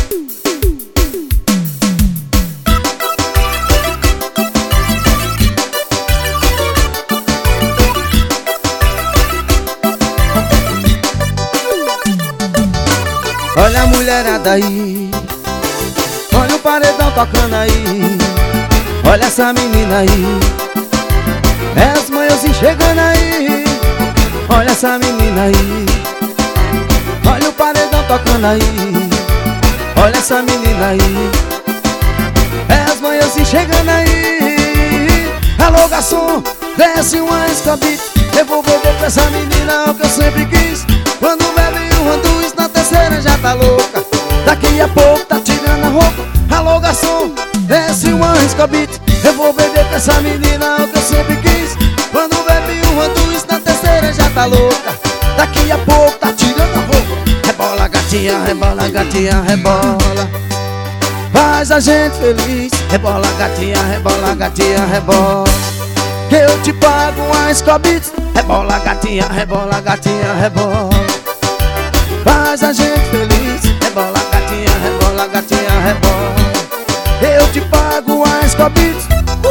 Olha a mulherada aí, olha o paredão tocando aí. Olha essa menina aí, é as manhãs chegando aí. Olha essa menina aí, olha o paredão tocando aí. Olha essa menina aí, é as manhãs chegando aí. Alô garçom, desce uma escobite, eu vou beber pra essa menina o que eu sempre quis. Quando bebe uma, duas, na terceira já tá louca. Daqui a pouco tá tirando a roupa. Alô garçom, desce uma escobite, eu vou beber pra essa menina o que eu sempre quis. Quando bebe uma, duas, na terceira já tá louca. Daqui a pouco tá tirando a roupa. Rebola gatinha, rebola gatinha, rebola, faz a gente feliz. Rebola gatinha, rebola gatinha, rebola, que eu te pago uma escobite. Rebola gatinha, rebola gatinha, rebola, faz a gente feliz. Rebola gatinha, rebola gatinha, rebola, eu te pago uma escobite.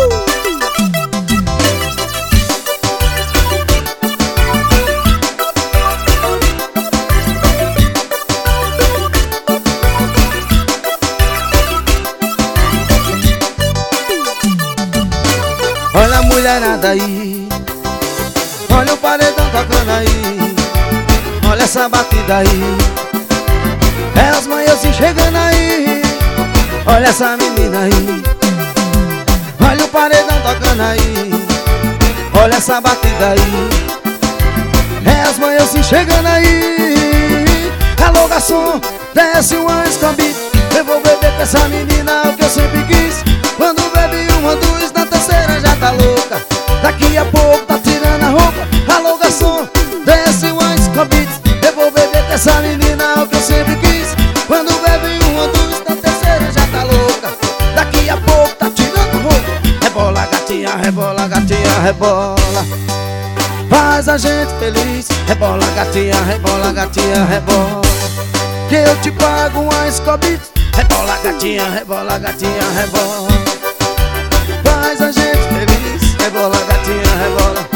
Olha a mulherada aí, olha o paredão tocando aí. Olha essa batida aí, é as manhãs chegando aí. Olha essa menina aí, olha o paredão tocando aí. Olha essa batida aí, é as manhãs chegando aí. Alô garçom, desce uma escobite, eu vou beber pra essa menina o que eu sempre quis. Quando bebe uma, duas, na terceira já tá louca. Daqui a pouco tá tirando a roupa. Alô garçom, desce uma escobite, eu vou beber com essa menina o que eu sempre quis. Quando bebe uma, duas, na terceira já tá louca. Daqui a pouco tá tirando a roupa. Rebola gatinha, rebola gatinha, rebola, faz a gente feliz. Rebola gatinha, rebola gatinha, rebola, que eu te pago uma escobite. Rebola gatinha, rebola gatinha, rebola, faz a gente feliz. Rebola gatinha, rebola,